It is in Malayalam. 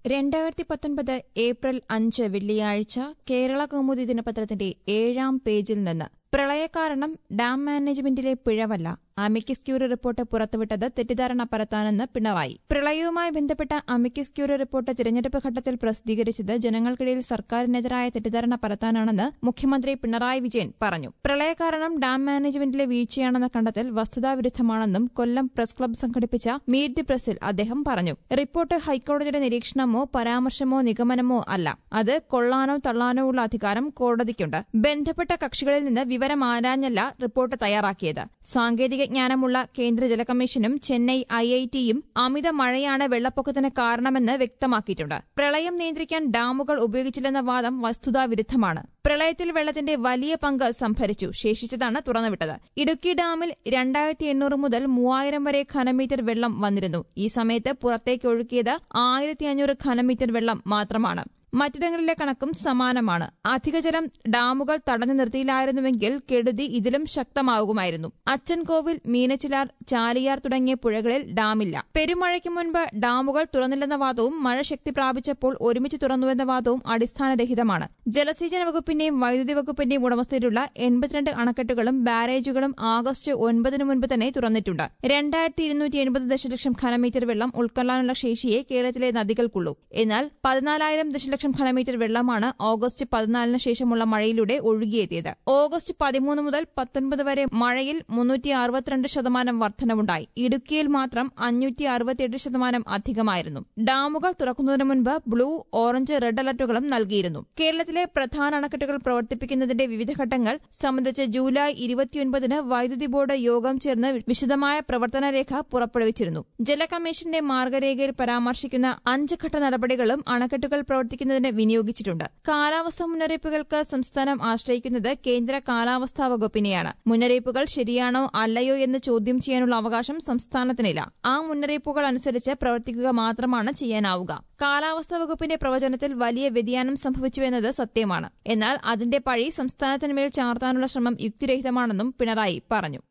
2019 ഏപ്രിൽ 5 വെള്ളിയാഴ്ച കേരള കൗമുദി ദിനപത്രത്തിന്റെ 7-ാം പേജിൽ നിന്ന് പ്രളയകാരണം ഡാം മാനേജ്മെന്റിലെ പിഴവല്ല, അമിക്കസ് ക്യൂറി റിപ്പോർട്ട് പുറത്തുവിട്ടത് തെറ്റിദ്ധാരണ പരത്താനെന്ന് പിണറായി. പ്രളയവുമായി ബന്ധപ്പെട്ട അമിക്കസ് ക്യൂറി റിപ്പോർട്ട് തിരഞ്ഞെടുപ്പ് ഘട്ടത്തിൽ പ്രസിദ്ധീകരിച്ചത് ജനങ്ങൾക്കിടയിൽ സർക്കാരിനെതിരായ തെറ്റിദ്ധാരണ പരത്താനാണെന്ന് മുഖ്യമന്ത്രി പിണറായി വിജയൻ പറഞ്ഞു. പ്രളയകാരണം ഡാം മാനേജ്മെന്റിലെ വീഴ്ചയാണെന്ന കണ്ടെത്തൽ വസ്തുതാവിരുദ്ധമാണെന്നും കൊല്ലം പ്രസ് ക്ലബ്ബ് സംഘടിപ്പിച്ച മീറ്റ് ദി പ്രസിൽ അദ്ദേഹം പറഞ്ഞു. റിപ്പോർട്ട് ഹൈക്കോടതിയുടെ നിരീക്ഷണമോ പരാമർശമോ നിഗമനമോ അല്ല. അത് കൊള്ളാനോ തള്ളാനോ ഉള്ള അധികാരം കോടതിക്കുണ്ട്. ബന്ധപ്പെട്ട കക്ഷികളിൽ നിന്ന് വിവരം ആരാഞ്ഞല്ല റിപ്പോർട്ട് തയ്യാറാക്കിയത്. സാങ്കേതിക ജ്ഞാനമുള്ള കേന്ദ്ര ജല കമ്മീഷനും ചെന്നൈ IITയും അമിത മഴയാണ് വെള്ളപ്പൊക്കത്തിന് കാരണമെന്ന് വ്യക്തമാക്കിയിട്ടുണ്ട്. പ്രളയം നിയന്ത്രിക്കാൻ ഡാമുകൾ ഉപയോഗിച്ചില്ലെന്ന വാദം വസ്തുതാവിരുദ്ധമാണ്. പ്രളയത്തിൽ വെള്ളത്തിന്റെ വലിയ പങ്ക് സംഭരിച്ചു, ശേഷിച്ചതാണ് തുറന്നുവിട്ടത്. ഇടുക്കി ഡാമിൽ 2800 മുതൽ 3000 വരെ ഘനമീറ്റർ വെള്ളം വന്നിരുന്നു. ഈ സമയത്ത് പുറത്തേക്ക് ഒഴുക്കിയത് 1500 ഘനമീറ്റർ വെള്ളം മാത്രമാണ്. മറ്റിടങ്ങളിലെ കണക്കും സമാനമാണ്. അധികജലം ഡാമുകൾ തടഞ്ഞു നിർത്തിയില്ലായിരുന്നുവെങ്കിൽ കെടുതി ഇതിലും ശക്തമാകുമായിരുന്നു. അച്ചൻകോവിൽ, മീനച്ചിലാർ, ചാലിയാർ തുടങ്ങിയ പുഴകളിൽ ഡാമില്ല. പെരുമഴയ്ക്ക് മുൻപ് ഡാമുകൾ തുറന്നില്ലെന്ന വാദവും മഴ ശക്തി പ്രാപിച്ചപ്പോൾ ഒരുമിച്ച് തുറന്നുവെന്ന വാദവും അടിസ്ഥാനരഹിതമാണ്. ജലസേചന വകുപ്പിന്റെയും വൈദ്യുതി വകുപ്പിന്റെയും ഉടമസ്ഥയിലുള്ള 82 അണക്കെട്ടുകളും ബാരേജുകളും ആഗസ്റ്റ് 9 മുൻപ് തന്നെ തുറന്നിട്ടുണ്ട്. 2280 ദശലക്ഷം ഘനമീറ്റർ വെള്ളം ഉൾക്കൊള്ളാനുള്ള ശേഷിയെ കേരളത്തിലെ നദികൾക്കുള്ളൂ. എന്നാൽ 14,000 ദശലക്ഷം ഘനമീറ്റർ വെള്ളമാണ് ഓഗസ്റ്റ് 14 ശേഷമുള്ള മഴയിലൂടെ ഒഴുകിയെത്തിയത്. ഓഗസ്റ്റ് 13 മുതൽ 19 വരെ മഴയിൽ 362% വർധനവുണ്ടായി. ഇടുക്കിയിൽ മാത്രം 568% അധികമായിരുന്നു. ഡാമുകൾ തുറക്കുന്നതിന് മുൻപ് ബ്ലൂ, ഓറഞ്ച്, റെഡ് അലർട്ടുകളും നൽകിയിരുന്നു. കേരളത്തിലെ പ്രധാന അണക്കെട്ടുകൾ പ്രവർത്തിപ്പിക്കുന്നതിന്റെ വിവിധ ഘട്ടങ്ങൾ സംബന്ധിച്ച് ജൂലൈ 29 വൈദ്യുതി ബോർഡ് യോഗം ചേർന്ന് വിശദമായ പ്രവർത്തനരേഖ പുറപ്പെടുവിച്ചിരുന്നു. ജല കമ്മീഷന്റെ മാർഗരേഖയിൽ പരാമർശിക്കുന്ന 5 ഘട്ട നടപടികളും അണക്കെട്ടുകൾ പ്രവർത്തിക്കുന്നതിന് വിനിയോഗിച്ചിട്ടുണ്ട്. കാലാവസ്ഥാ മുന്നറിയിപ്പുകൾക്ക് സംസ്ഥാനം ആശ്രയിക്കുന്നത് കേന്ദ്ര കാലാവസ്ഥാ വകുപ്പിനെയാണ്. മുന്നറിയിപ്പുകൾ ശരിയാണോ അല്ലയോ എന്ന് ചോദ്യം ചെയ്യാനുള്ള അവകാശം സംസ്ഥാനത്തിനില്ല. ആ മുന്നറിയിപ്പുകൾ അനുസരിച്ച് പ്രവർത്തിക്കുക മാത്രമാണ് ചെയ്യാനാവുക. കാലാവസ്ഥാ വകുപ്പിന്റെ പ്രവചനത്തിൽ വലിയ വ്യതിയാനം സംഭവിച്ചുവെന്നത് സത്യമാണ്. എന്നാൽ അതിന്റെ പഴി സംസ്ഥാനത്തിന്മേൽ ചാർത്താനുള്ള ശ്രമം യുക്തിരഹിതമാണെന്നും പിണറായി പറഞ്ഞു.